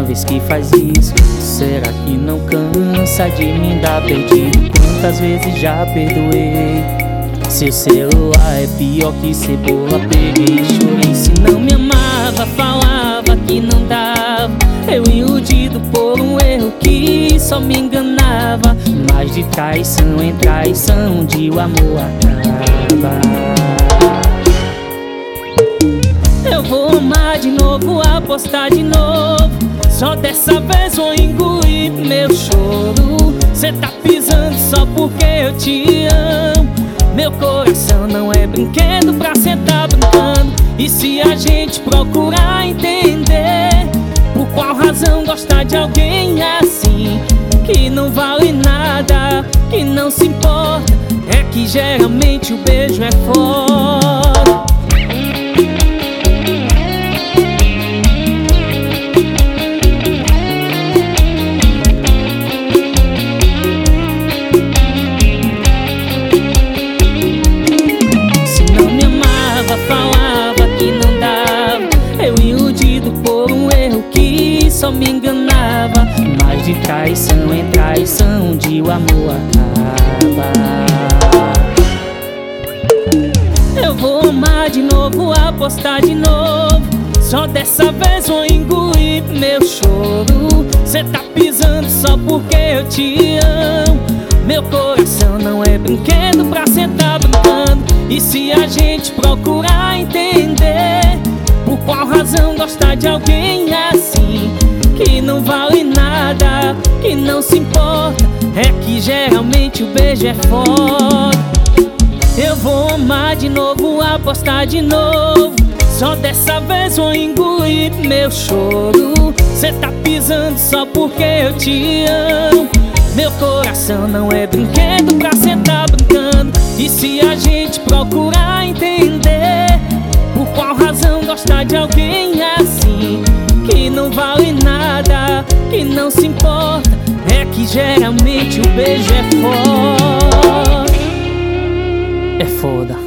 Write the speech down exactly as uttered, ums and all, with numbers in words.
vez que faz isso? Será que não cansa de me dar perdido? Quantas vezes já perdoei? Seu celular é pior que cebola. Peguei e chorei. Se não me amava, falava que não dava. Eu iludido por um erro que só me enganava. Mas de traição em traição, de o amor acaba. Eu vou amar de novo, apostar de novo. Só dessa vez vou engolir meu choro. Cê tá pisando só porque eu te amo. Meu coração não é brinquedo pra cê tá brincando. E se a gente procurar entender por qual razão gostar de alguém assim, que não vale nada, que não se importa, é que geralmente o beijo é foda. Falava que não dava, eu iludido por um erro que só me enganava. Mas de traição em traição, de o amor acaba. Eu vou amar de novo, apostar de novo. Só dessa vez vou engolir meu choro. Cê tá pisando só porque eu te amo. Meu coração não é brinquedo pra cê tá brincando. E se a gente procurar entender por qual razão gostar de alguém assim, que não vale nada, que não se importa, é que geralmente o beijo é foda. Eu vou amar de novo, apostar de novo. Só dessa vez vou engolir meu choro. Cê tá pisando só porque eu te amo. Meu coração não é brinquedo pra cê tá brincando. E se a gente procurar entender por qual razão gostar de alguém assim, que não vale nada, que não se importa, é que geralmente o beijo é foda. É foda.